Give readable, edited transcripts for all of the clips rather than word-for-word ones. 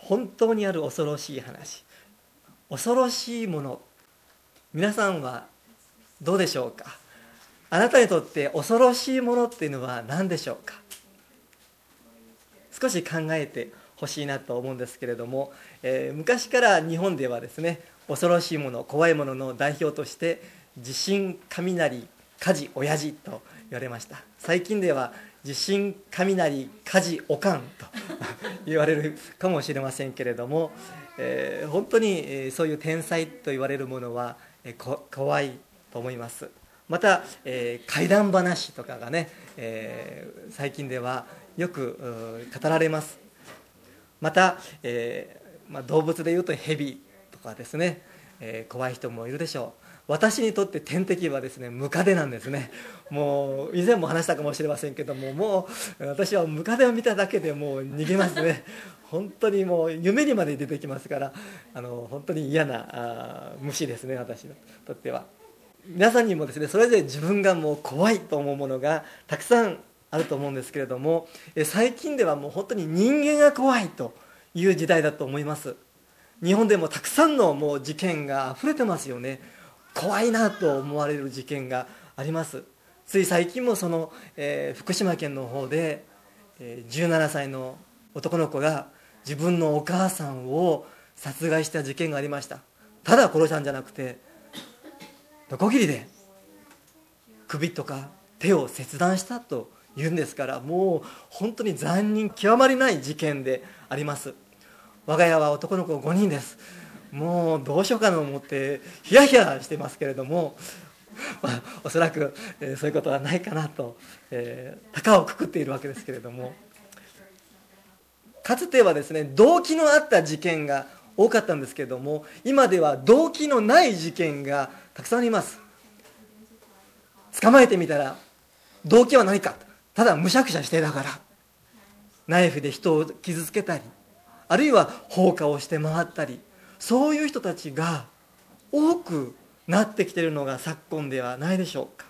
本当にある恐ろしい話、恐ろしいもの、皆さんはどうでしょうか。あなたにとって恐ろしいものっていうのは何でしょうか。少し考えてほしいなと思うんですけれども、昔から日本ではですね、恐ろしいもの、怖いものの代表として地震、雷、火事、親父と言われました。最近では地震、雷、火事、おかんと言われるかもしれませんけれども、本当にそういう天才と言われるものは怖いと思います。また、怪談話とかがね、最近ではよく語られます。また、動物でいうと蛇とかですね、怖い人もいるでしょう。私にとって天敵はですね、ムカデなんですね。もう以前も話したかもしれませんけども、もう私はムカデを見ただけでもう逃げますね。本当にもう夢にまで出てきますから、本当に嫌な虫ですね、私にとっては。皆さんにもですね、それぞれ自分がもう怖いと思うものがたくさんあると思うんですけれども、最近ではもう本当に人間が怖いという時代だと思います。日本でもたくさんのもう事件があふれてますよね。怖いなと思われる事件があります。つい最近も福島県の方で、17歳の男の子が自分のお母さんを殺害した事件がありました。ただ殺したんじゃなくて、ノコギリで首とか手を切断したというんですから、もう本当に残忍極まりない事件であります。我が家は男の子5人です。もうどうしようかと思ってヒヤヒヤしてますけれども、おそらく、そういうことはないかなと、高をくくっているわけですけれども、かつてはですね、動機のあった事件が多かったんですけれども、今では動機のない事件がたくさんあります。捕まえてみたら動機は何か、ただむしゃくしゃしてだからナイフで人を傷つけたり、あるいは放火をして回ったり、そういう人たちが多くなってきているのが昨今ではないでしょうか。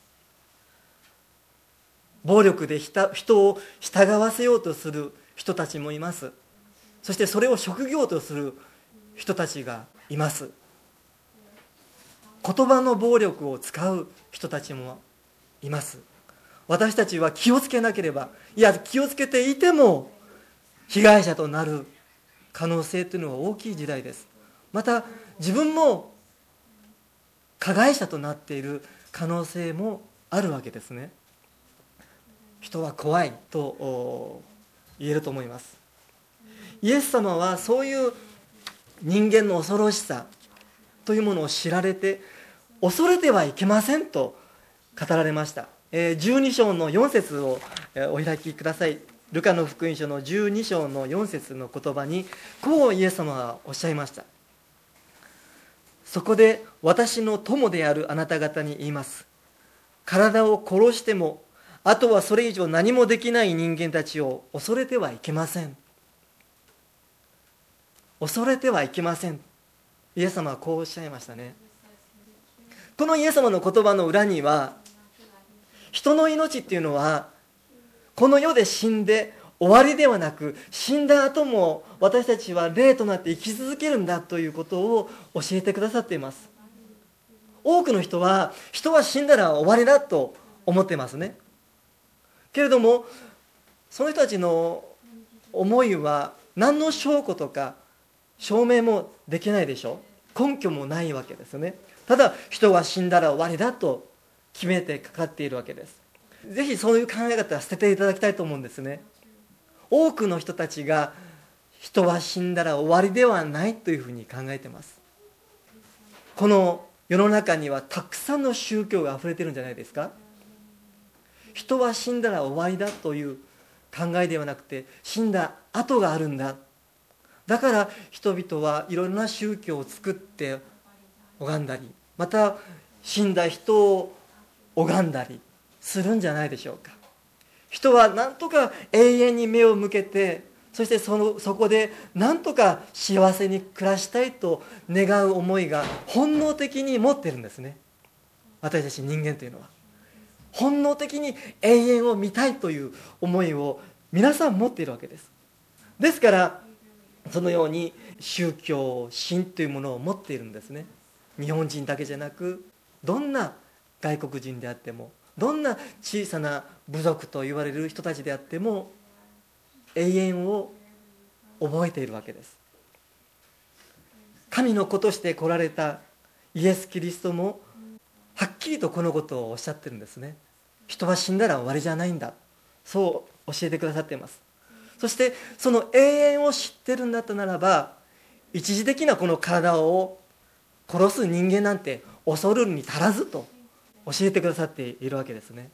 暴力で人を従わせようとする人たちもいます。そしてそれを職業とする人たちがいます。言葉の暴力を使う人たちもいます。私たちは気をつけなければ、いや気をつけていても被害者となる可能性というのは大きい時代です。また自分も加害者となっている可能性もあるわけですね。人は怖いと言えると思います。イエス様はそういう人間の恐ろしさというものを知られて、恐れてはいけませんと語られました。12章の4節をお開きください。ルカの福音書の12章の4節の言葉にこうイエス様はおっしゃいました。そこで私の友であるあなた方に言います。体を殺してもあとはそれ以上何もできない人間たちを恐れてはいけません。恐れてはいけません。イエス様はこうおっしゃいましたね。このイエス様の言葉の裏には、人の命っていうのはこの世で死んで終わりではなく、死んだ後も私たちは霊となって生き続けるんだということを教えてくださっています。多くの人は死んだら終わりだと思ってますね。けれどもその人たちの思いは何の証拠とか証明もできないでしょう。根拠もないわけですね。ただ人は死んだら終わりだと決めてかかっているわけです。ぜひそういう考え方は捨てていただきたいと思うんですね。多くの人たちが人は死んだら終わりではないというふうに考えています。この世の中にはたくさんの宗教があふれているんじゃないですか。人は死んだら終わりだという考えではなくて、死んだ後があるんだ。だから人々はいろいろな宗教を作って拝んだり、また死んだ人を拝んだりするんじゃないでしょうか。人は何とか永遠に目を向けて、そしてそこで何とか幸せに暮らしたいと願う思いが本能的に持っているんですね。私たち人間というのは本能的に永遠を見たいという思いを皆さん持っているわけです。ですからそのように宗教心というものを持っているんですね。日本人だけじゃなく、どんな外国人であっても、どんな小さな部族と言われる人たちであっても、永遠を覚えているわけです。神の子として来られたイエス・キリストもはっきりとこのことをおっしゃってるんですね。人は死んだら終わりじゃないんだ、そう教えてくださっています。そしてその永遠を知ってるんだったならば、一時的なこの体を殺す人間なんて恐るに足らずと教えてくださっているわけですね。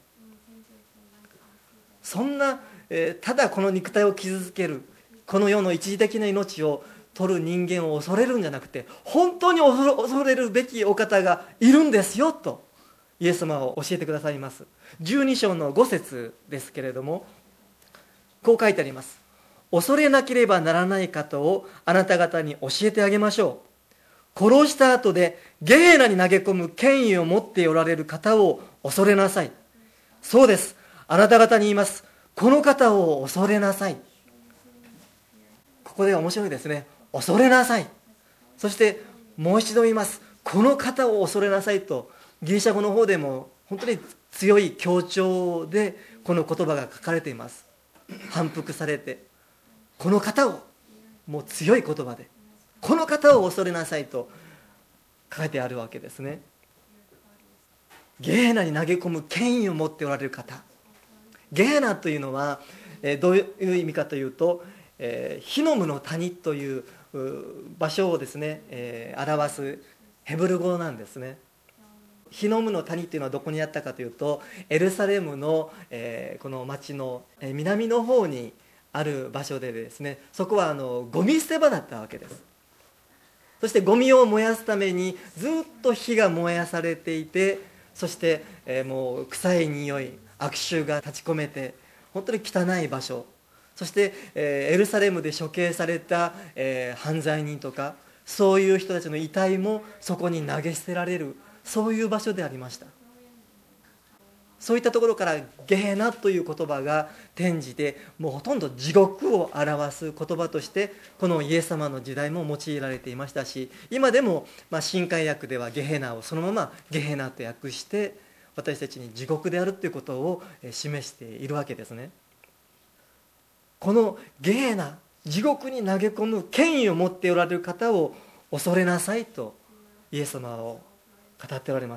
そんな、ただこの肉体を傷つけるこの世の一時的な命を取る人間を恐れるんじゃなくて、本当に恐れるべきお方がいるんですよとイエス様を教えてくださいます。12章の5節ですけれども、こう書いてあります。恐れなければならない方をあなた方に教えてあげましょう。殺した後でゲヘナに投げ込む権威を持っておられる方を恐れなさい。そうです、あなた方に言います。この方を恐れなさい。ここでは面白いですね。恐れなさい。そしてもう一度言います。この方を恐れなさいと、ギリシャ語の方でも本当に強い強調でこの言葉が書かれています。反復されて、この方を、もう強い言葉でこの方を恐れなさいと書いてあるわけですね。ゲヘナに投げ込む権威を持っておられる方。ゲヘナというのはどういう意味かというと、ヒノムの谷という場所をですね、表すヘブル語なんですね。ヒノムの谷というのはどこにあったかというと、エルサレムの、この町の南の方にある場所でですね、そこはゴミ捨て場だったわけです。そしてゴミを燃やすためにずっと火が燃やされていて、そして、もう臭い匂い、悪臭が立ち込めて本当に汚い場所、そして、エルサレムで処刑された、犯罪人とかそういう人たちの遺体もそこに投げ捨てられる、そういう場所でありました。そういったところからゲヘナという言葉が転じて、もうほとんど地獄を表す言葉としてこのイエス様の時代も用いられていましたし、今でも新海訳ではゲヘナをそのままゲヘナと訳して私たちに地獄であるということを示しているわけですね。このゲヘナ、地獄に投げ込む権威を持っておられる方を恐れなさいとイエス様を語っておられます。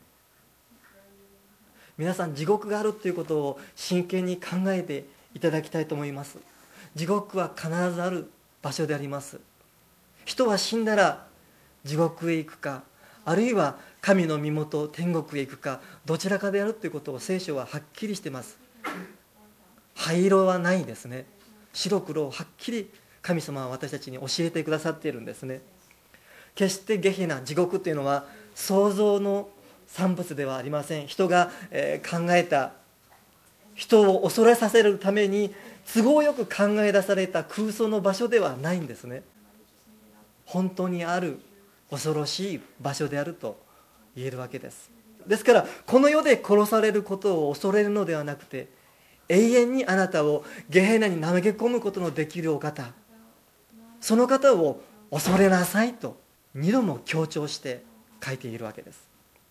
皆さん、地獄があるということを真剣に考えていただきたいと思います。地獄は必ずある場所であります。人は死んだら地獄へ行くか、あるいは神の身元天国へ行くか、どちらかであるということを聖書ははっきりしています。灰色はないですね。白黒をはっきり神様は私たちに教えてくださっているんですね。決してゲヘナ、地獄というのは想像の産物ではありません。人が考えた、人を恐れさせるために都合よく考え出された空想の場所ではないんですね。本当にある恐ろしい場所であると言えるわけです。ですからこの世で殺されることを恐れるのではなくて、永遠にあなたをゲヘナに投げ込むことのできるお方、その方を恐れなさいと2度も強調して書いているわけです。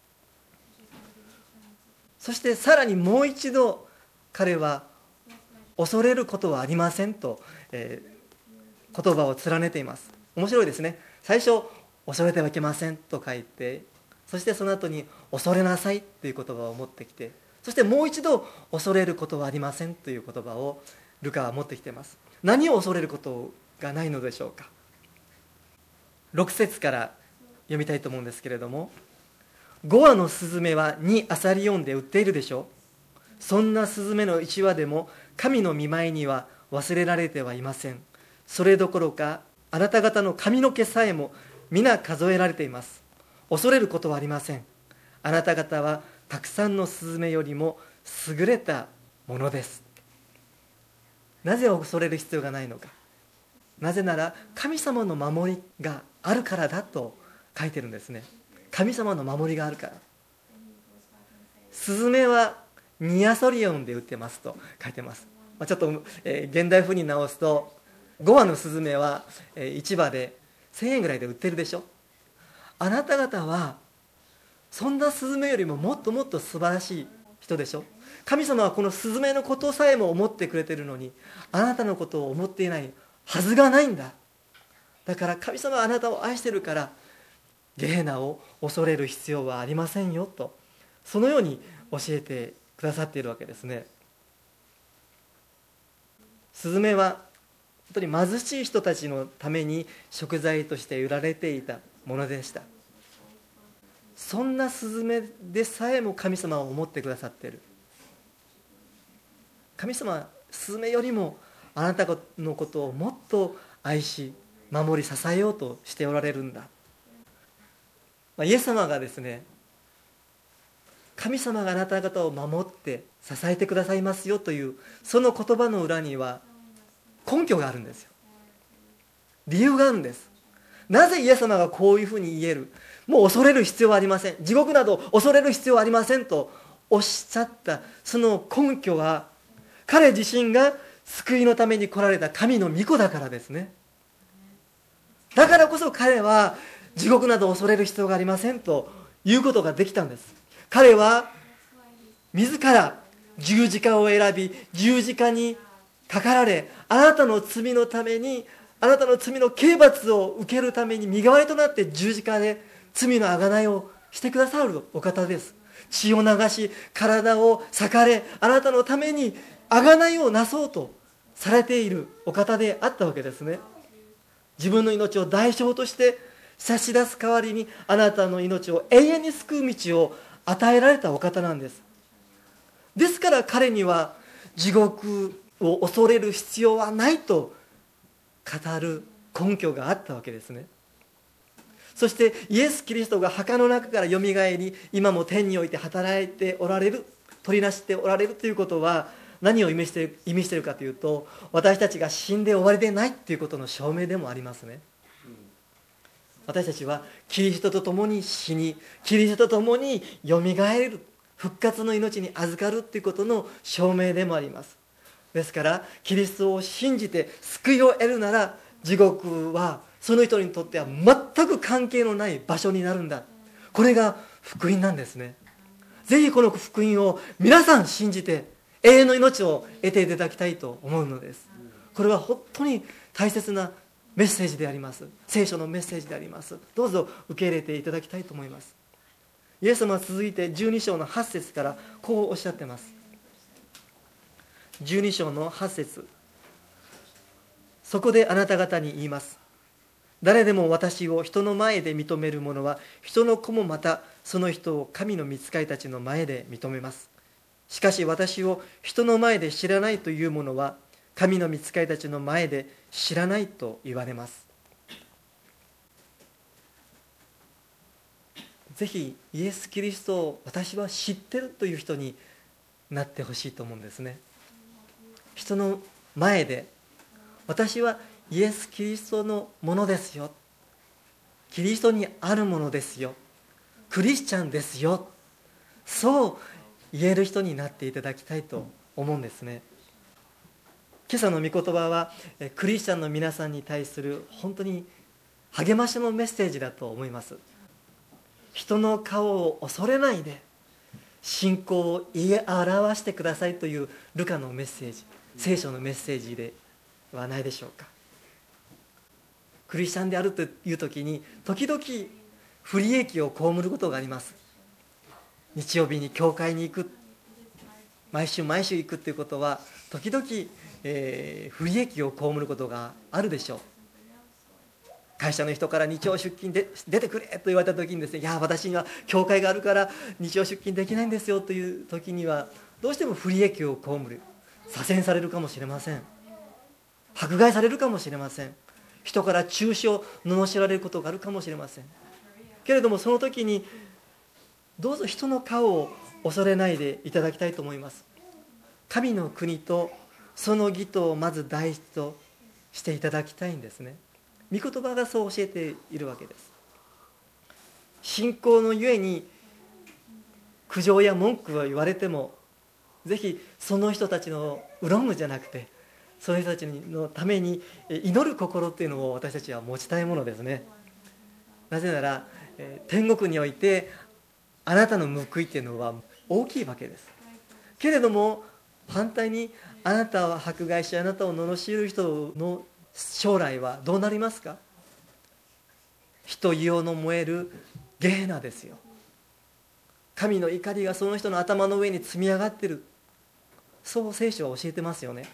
そしてさらにもう一度彼は恐れることはありませんと、言葉を連ねています。面白いですね。最初恐れてはいけませんと書いて、そしてその後に恐れなさいという言葉を持ってきて、そしてもう一度恐れることはありませんという言葉をルカは持ってきています。何を恐れることがないのでしょうか。6節から読みたいと思うんですけれども、5羽のスズメは2アサリオンで売っているでしょう。そんなスズメの1羽でも神の御前には忘れられてはいません。それどころかあなた方の髪の毛さえも皆数えられています。恐れることはありません。あなた方はたくさんのスズメよりも優れたものです。なぜ恐れる必要がないのか。なぜなら神様の守りがあるからだと書いてるんですね。神様の守りがあるから。スズメは2アソリオンで売ってますと書いてます。ちょっと、現代風に直すと、 5羽のスズメは市場で1000円ぐらいで売ってるでしょ。あなた方はそんなスズメよりももっともっと素晴らしい人でしょ。神様はこのスズメのことさえも思ってくれてるのに、あなたのことを思っていないはずがないんだ。だから神様はあなたを愛してるから、ゲヘナを恐れる必要はありませんよと、そのように教えてくださっているわけですね。スズメは本当に貧しい人たちのために食材として売られていたものでした。そんなスズメでさえも神様を思ってくださっている。神様はスズメよりもあなたのことをもっと愛し守り支えようとしておられるんだ。イエス様がですね、神様があなた方を守って支えてくださいますよというその言葉の裏には根拠があるんですよ。理由があるんです。なぜイエス様がこういうふうに言える、もう恐れる必要はありません、地獄など恐れる必要はありませんとおっしゃったその根拠は、彼自身が救いのために来られた神の御子だからですね。だからこそ彼は地獄など恐れる必要がありませんということができたんです。彼は自ら十字架を選び、十字架にかかられ、あなたの罪のために、あなたの罪の刑罰を受けるために身代わりとなって十字架で罪の贖いをしてくださるお方です。血を流し体を裂かれ、あなたのために贖いをなそうとされているお方であったわけですね。自分の命を代償として差し出す代わりに、あなたの命を永遠に救う道を与えられたお方なんです。ですから彼には地獄を恐れる必要はないと語る根拠があったわけですね。そしてイエス・キリストが墓の中からよみがえり、今も天において働いておられる、取りなしておられるということは何を意味しているかというと、私たちが死んで終わりでないということの証明でもありますね。私たちはキリストと共に死に、キリストと共によみがえる、復活の命に預かるということの証明でもあります。ですからキリストを信じて救いを得るなら、地獄はその人にとっては全く関係のない場所になるんだ。これが福音なんですね。ぜひこの福音を皆さん信じて永遠の命を得ていただきたいと思うのです。これは本当に大切なメッセージであります。聖書のメッセージであります。どうぞ受け入れていただきたいと思います。イエス様は続いて12章の8節からこうおっしゃっています。12章の8節、そこであなた方に言います。誰でも私を人の前で認める者は、人の子もまたその人を神の御使いたちの前で認めます。しかし私を人の前で知らないという者は、神の御使いたちの前で知らないと言われます。ぜひイエス・キリストを私は知ってるという人になってほしいと思うんですね。人の前で私はイエス・キリストのものですよ、キリストにあるものですよ、クリスチャンですよ、そう言える人になっていただきたいと思うんですね。今朝の御言葉はクリスチャンの皆さんに対する本当に励ましのメッセージだと思います。人の顔を恐れないで信仰を言い表してくださいというルカのメッセージ、聖書のメッセージではないでしょうか。クリスチャンであるという時に時々不利益を被ることがあります。日曜日に教会に行く、毎週行くということは時々、不利益を被ることがあるでしょう。会社の人から日曜出勤で出てくれと言われた時にですね、いや私には教会があるから日曜出勤できないんですよという時にはどうしても不利益を被る、左遷されるかもしれません、迫害されるかもしれません、人から中傷罵られることがあるかもしれませんけれども、その時にどうぞ人の顔を恐れないでいただきたいと思います。神の国とその義とをまず第一としていただきたいんですね。御言葉がそう教えているわけです。信仰のゆえに苦情や文句を言われても、ぜひその人たちの恨むじゃなくて、 そういう人たちのために祈る心っていうのを私たちは持ちたいものですね。なぜなら天国においてあなたの報いっていうのは大きいわけです。けれども反対にあなたは迫害し、あなたを罵る人の将来はどうなりますか？火と硫黄の燃えるゲヘナですよ。神の怒りがその人の頭の上に積み上がっている、そう聖書は教えてますよね。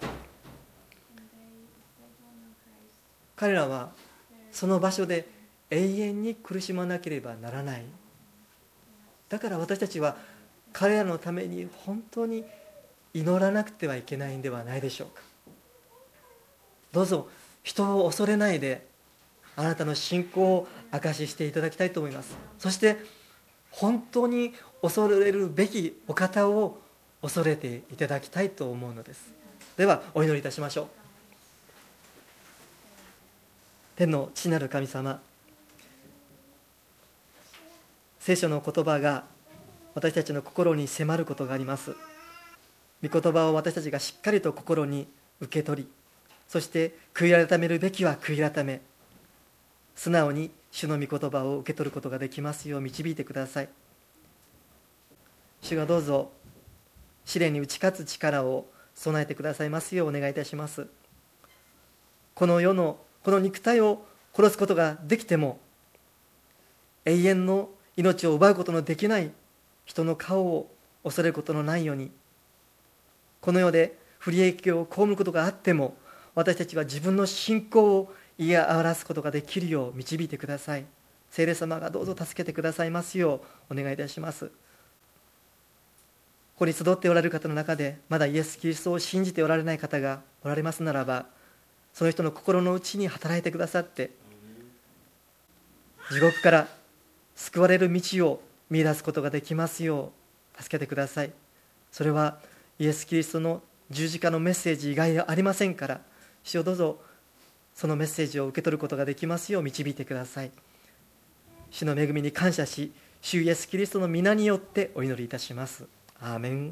彼らはその場所で永遠に苦しまなければならない。だから私たちは彼らのために本当に祈らなくてはいけないんではないでしょうか。どうぞ人を恐れないであなたの信仰を証ししていただきたいと思います。そして本当に恐れるべきお方を恐れていただきたいと思うのです。ではお祈りいたしましょう。天の父なる神様、聖書の言葉が私たちの心に迫ることがあります。御言葉を私たちがしっかりと心に受け取り、そして悔い改めるべきは悔い改め、素直に主の御言葉を受け取ることができますよう導いてください。主がどうぞ試練に打ち勝つ力を備えてくださいますようお願いいたします。この世のこの肉体を殺すことができても永遠の命を奪うことのできない人の顔を恐れることのないように、この世で不利益を被ることがあっても私たちは自分の信仰を言い表すことができるよう導いてください。聖霊様がどうぞ助けてくださいますようお願いいたします。ここに集っておられる方の中でまだイエス・キリストを信じておられない方がおられますならば、その人の心の内に働いてくださって地獄から救われる道を見出すことができますよう助けてください。それはイエス・キリストの十字架のメッセージ以外ありませんから、主よどうぞそのメッセージを受け取ることができますよう導いてください。主の恵みに感謝し、主イエス・キリストの皆によってお祈りいたします。アーメン。